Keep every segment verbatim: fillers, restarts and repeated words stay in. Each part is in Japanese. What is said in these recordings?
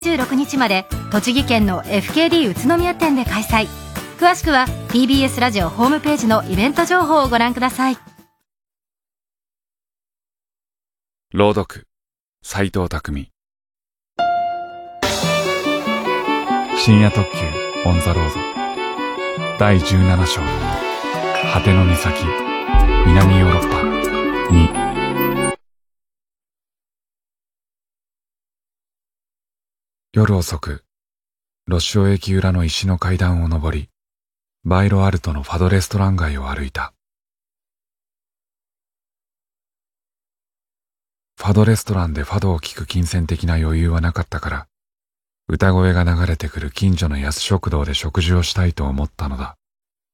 じゅうろくにちまで栃木県の エフケーディー 宇都宮店で開催。詳しくは ティービーエス ラジオホームページのイベント情報をご覧ください。 朗読斉藤匠。深夜特急オンザロードだいじゅうなな章果ての岬南ヨーロッパに。夜遅くロシオ駅裏の石の階段を上り、バイロアルトのファドレストラン街を歩いた。ファドレストランでファドを聴く金銭的な余裕はなかったから、歌声が流れてくる近所の安食堂で食事をしたいと思ったのだ。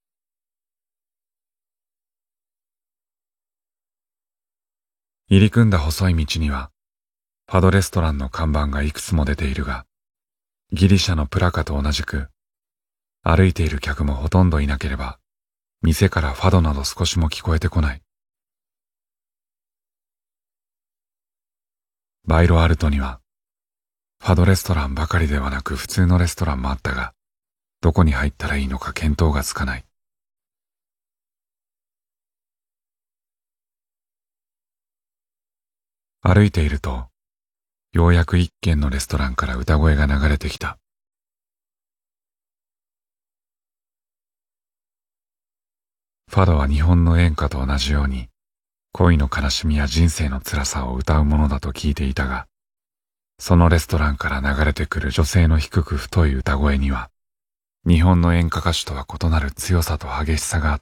入り組んだ細い道には、ファドレストランの看板がいくつも出ているが、ギリシャのプラカと同じく、歩いている客もほとんどいなければ、店からファドなど少しも聞こえてこない。バイロアルトには、ファドレストランばかりではなく普通のレストランもあったが、どこに入ったらいいのか見当がつかない。歩いていると、ようやく一軒のレストランから歌声が流れてきた。ファドは日本の演歌と同じように、恋の悲しみや人生の辛さを歌うものだと聞いていたが、そのレストランから流れてくる女性の低く太い歌声には、日本の演歌歌手とは異なる強さと激しさがあった。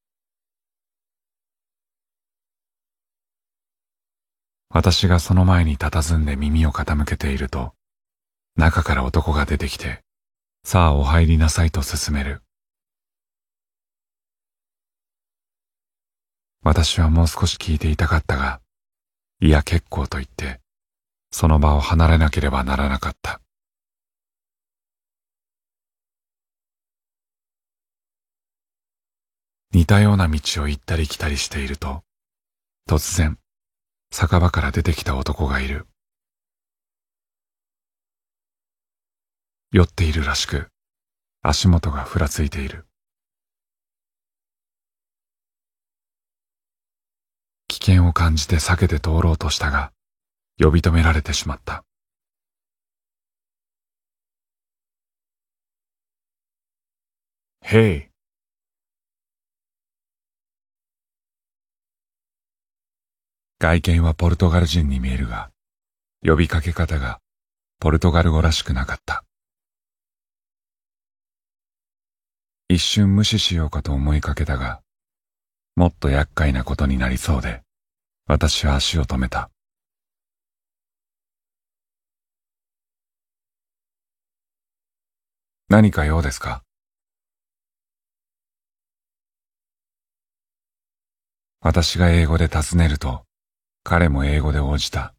私がその前に佇んで耳を傾けていると、中から男が出てきて、さあお入りなさいと勧める。私はもう少し聞いていたかったが、いや結構と言って、その場を離れなければならなかった。似たような道を行ったり来たりしていると、突然、酒場から出てきた男がいる。酔っているらしく、足元がふらついている。危険を感じて避けて通ろうとしたが、呼び止められてしまった。へい。外見はポルトガル人に見えるが、呼びかけ方がポルトガル語らしくなかった。一瞬無視しようかと思いかけたが、もっと厄介なことになりそうで、私は足を止めた。何か用ですか？私が英語で尋ねると、彼も英語で応じた。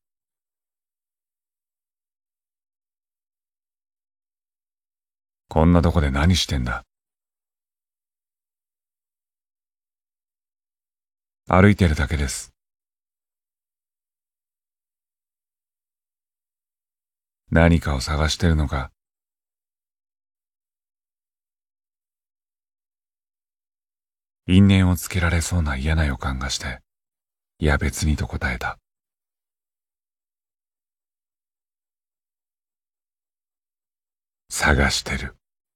こんなとこで何してんだ？歩いてるだけです。何かを探してるのか？因縁をつけられそうな嫌な予感がして、いや別にと答えた。探してる。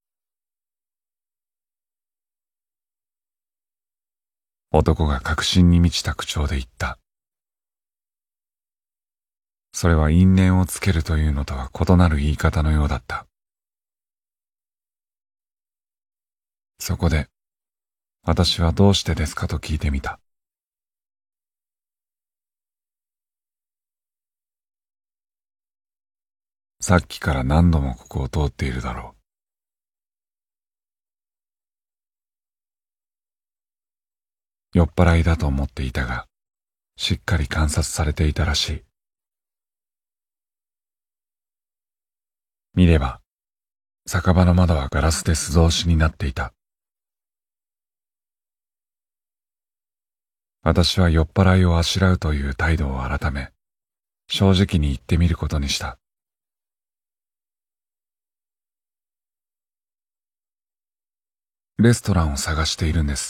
男が確信に満ちた口調で言った。それは因縁をつけるというのとは異なる言い方のようだった。そこで、私はどうしてですかと聞いてみた。さっきから何度もここを通っているだろう。酔っ払いだと思っていたが、しっかり観察されていたらしい。見れば、酒場の窓はガラスで素通しになっていた。私は酔っ払いをあしらうという態度を改め、正直に言ってみることにした。 レストランを探しているんです。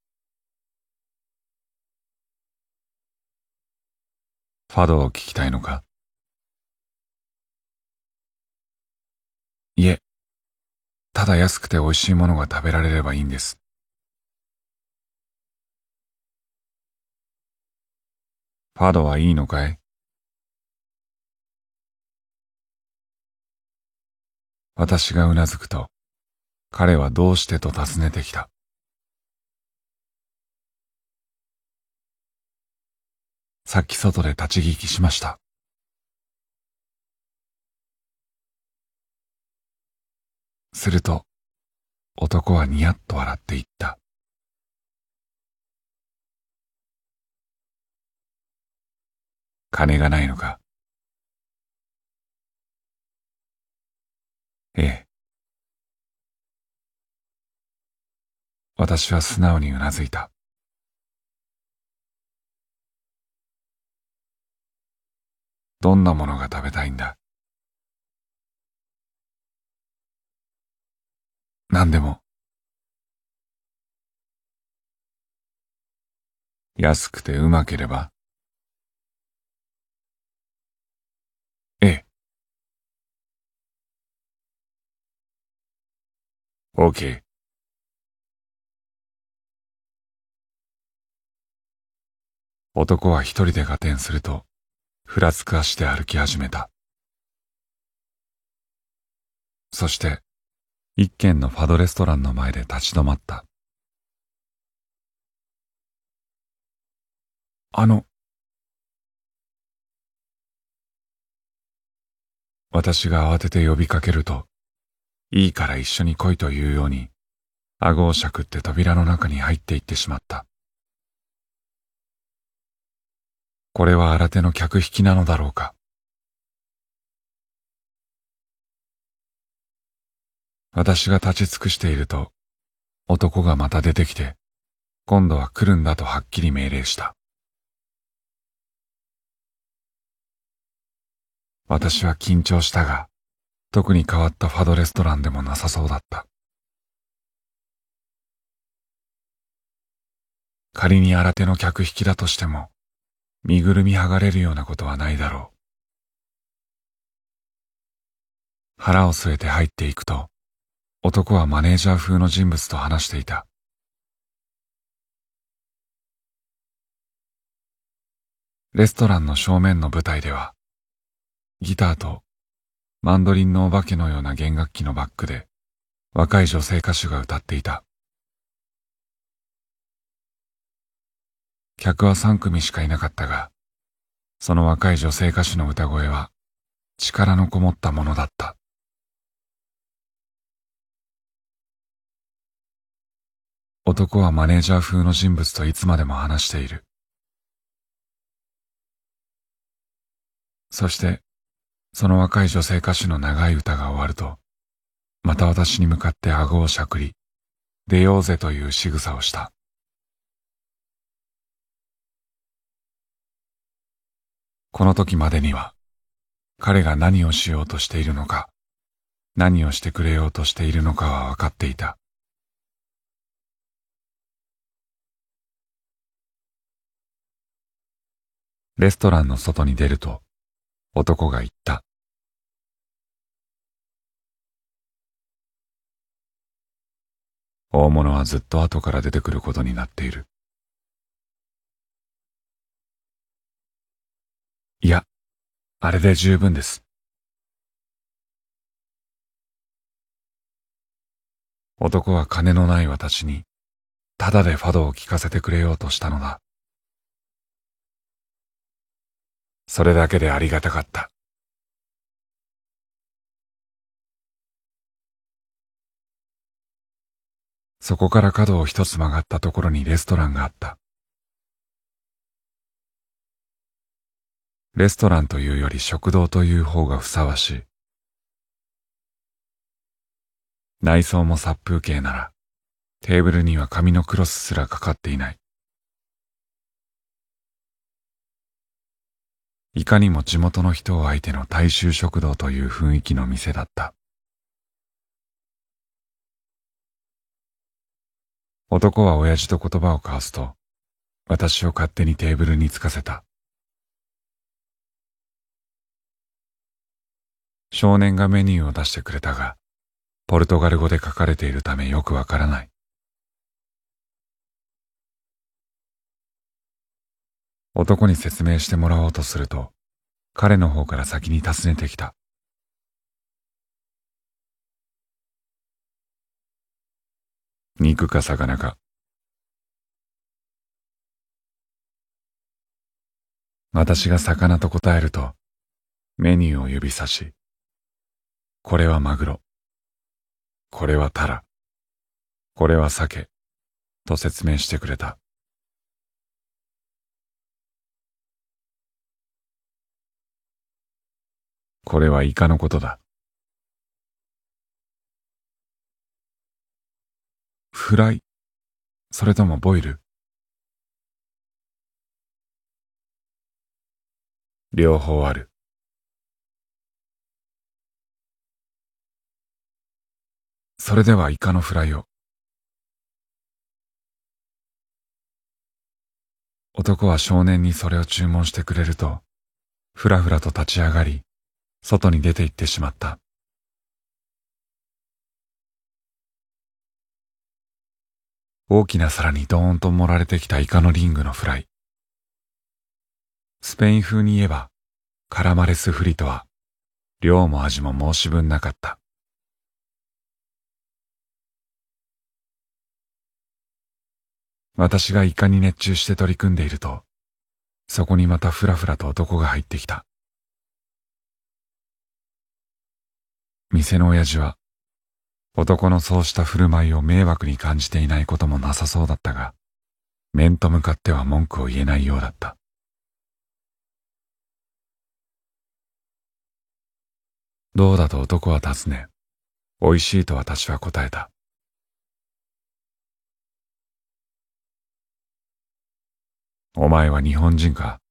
ファドを聞きたいのか？いえ、ただ安くて美味しいものが食べられればいいんです。ファドはいいのかい？私がうなずくと、彼はどうしてと尋ねてきた。さっき外で立ち聞きしました。すると、男はニヤッと笑って言った。金がないのか？ええ。私は素直にうなずいた。どんなものが食べたいんだ？何でも。安くてうまければ？ええ。オーケー。男は一人で合点すると、ふらつく足で歩き始めた。そして、一軒のファドレストランの前で立ち止まった。あの、私が慌てて呼びかけると、いいから一緒に来いというように、顎をしゃくって扉の中に入っていってしまった。これは新手の客引きなのだろうか。私が立ち尽くしていると、男がまた出てきて、今度は来るんだとはっきり命令した。私は緊張したが、特に変わったファドレストランでもなさそうだった。仮に新手の客引きだとしても、身ぐるみ剥がれるようなことはないだろう。腹を据えて入っていくと、男はマネージャー風の人物と話していた。レストランの正面の舞台では、ギターとマンドリンのお化けのような弦楽器のバックで、若い女性歌手が歌っていた。客は三組しかいなかったが、その若い女性歌手の歌声は力のこもったものだった。男はマネージャー風の人物といつまでも話している。そして、その若い女性歌手の長い歌が終わると、また私に向かって顎をしゃくり、出ようぜという仕草をした。この時までには、彼が何をしようとしているのか、何をしてくれようとしているのかは分かっていた。レストランの外に出ると、男が言った。大物はずっと後から出てくることになっている。いや、あれで十分です。男は金のない私に、ただでファドを聞かせてくれようとしたのだ。それだけでありがたかった。そこから角を一つ曲がったところにレストランがあった。レストランというより食堂という方がふさわしい。内装も殺風景なら、テーブルには紙のクロスすらかかっていない。いかにも地元の人を相手の大衆食堂という雰囲気の店だった。 男は親父と言葉を交わすと、私を勝手にテーブルにつかせた。少年がメニューを出してくれたが、ポルトガル語で書かれているためよくわからない。男に説明してもらおうとすると、彼の方から先に尋ねてきた。肉か魚か。私が魚と答えると、メニューを指さし、これはマグロ、これはタラ、これは鮭、と説明してくれた。これはイカのことだ。フライ、それともボイル？両方ある。それではイカのフライを。男は少年にそれを注文してくれると、ふらふらと立ち上がり、外に出て行ってしまった。大きな皿にドーンと盛られてきたイカのリングのフライ。スペイン風に言えば、カラマレスフリトは、量も味も申し分なかった。私がイカに熱中して取り組んでいると、そこにまたふらふらと男が入ってきた。店の親父は、男のそうした振る舞いを迷惑に感じていないこともなさそうだったが、面と向かっては文句を言えないようだった。どうだと男は尋ね、おいしいと私は答えた。お前は日本人か？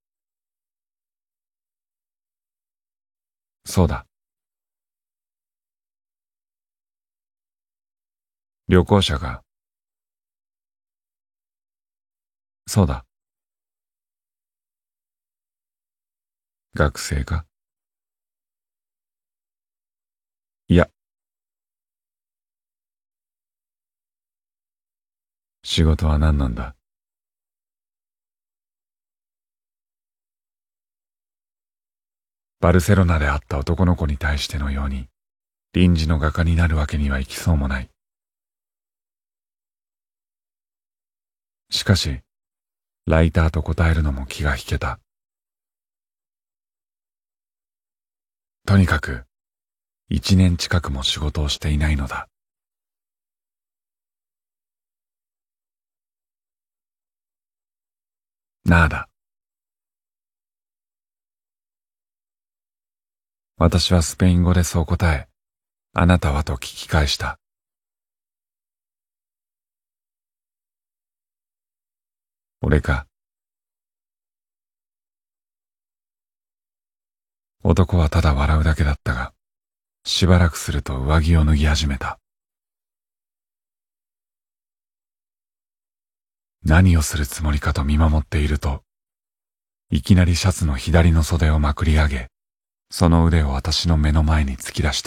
そうだ。旅行者か？そうだ。学生か？いや。仕事は何なんだ？バルセロナで会った男の子に対してのように、臨時の画家になるわけにはいきそうもない。しかし、ライターと答えるのも気が引けた。とにかく、一年近くも仕事をしていないのだ。なあだ。私はスペイン語でそう答え、あなたはと聞き返した。俺か。男はただ笑うだけだったが、しばらくすると上着を脱ぎ始めた。何をするつもりかと見守っていると、いきなりシャツの左の袖をまくり上げ、その腕を私の目の前に突き出した。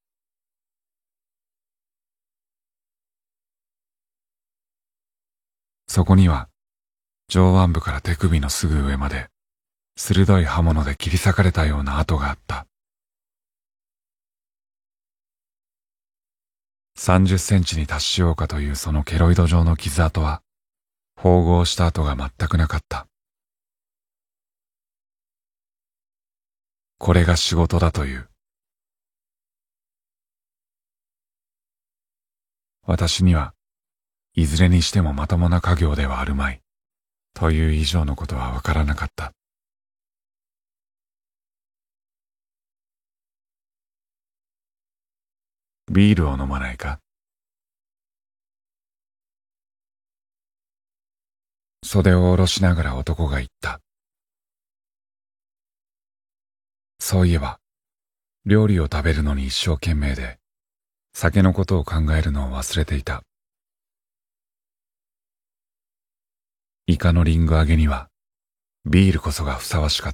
そこには、上腕部から手首のすぐ上まで、鋭い刃物で切り裂かれたような跡があった。さんじゅっセンチに達しようかというそのケロイド状の傷跡は、縫合した跡が全くなかった。これが仕事だという。私には、いずれにしてもまともな家業ではあるまい、という以上のことはわからなかった。ビールを飲まないか？袖を下ろしながら男が言った。そういえば、料理を食べるのに一生懸命で、酒のことを考えるのを忘れていた。 イカのリング揚げにはビールこそがふさわしかった。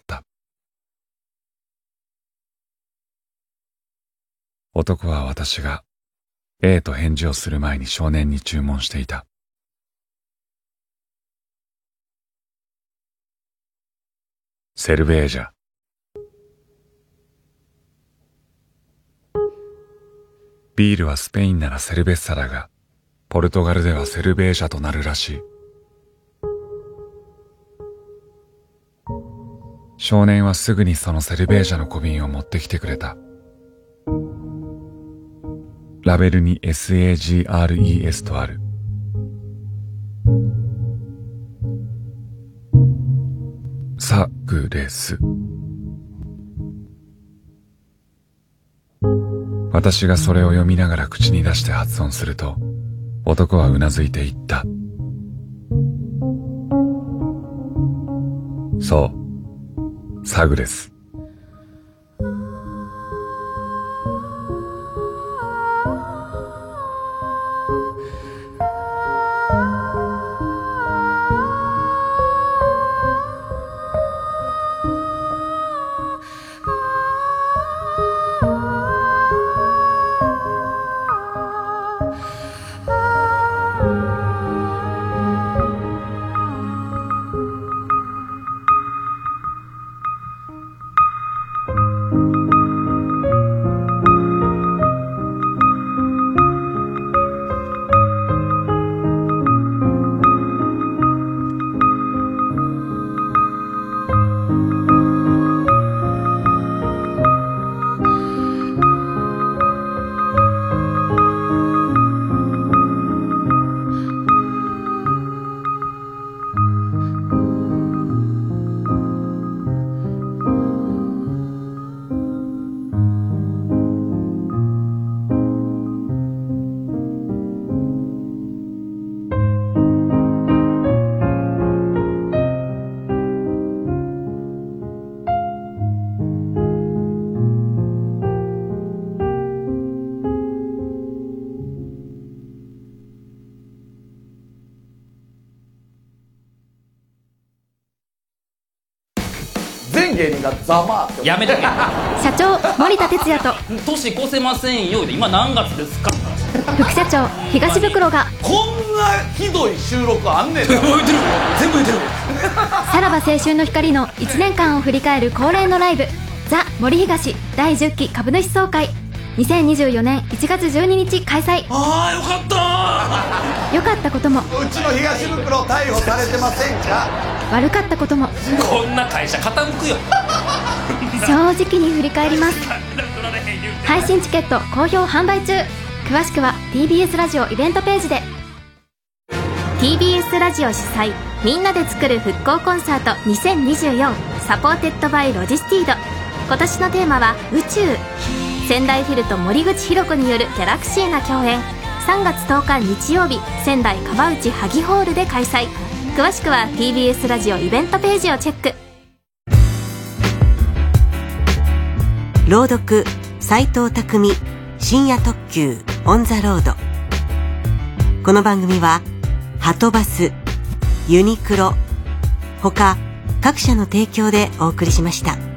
男は私が A と返事をする前に少年に注文していた。セルベージャ。ビールはスペインならセルベッサだが、ポルトガルではセルベージャとなるらしい。少年はすぐにそのセルベージャの小瓶を持ってきてくれた。ラベルに エスエージーアールイーエス とある。サグレス。私がそれを読みながら口に出して発音すると、男はうなずいて言った。そう、サグレス。 芸人がざまーってやめとけ社長森田哲也と年越せませんよ。今何月ですか？ 副社長東袋がこんなひどい収録あんねんな全部言ってる全部言ってるさらば青春の光のいちねんかんを振り返る恒例のライブザ・森東だいじゅっき株主総会にせんにじゅうよねんいちがつじゅうににち開催。 あーよかった良かったこともうちの東袋逮捕されてませんか？ 悪かったこともこんな会社傾くよ正直に振り返ります。配信チケット好評販売中。詳しくは ティービーエス ラジオイベントページで。 ティービーエス ラジオ主催みんなで作る復興コンサートにせんにじゅうよんサポーテッドバイロジスティード。今年のテーマは宇宙。仙台フィルと森口博子によるギャラクシーが共演。さんがつとおか日曜日仙台川内萩ホールで開催。詳しくは ティービーエス ラジオイベントページをチェック。 朗読斉藤匠深夜特急オンザロード。この番組ははとバス、ユニクロ他各社の提供でお送りしました。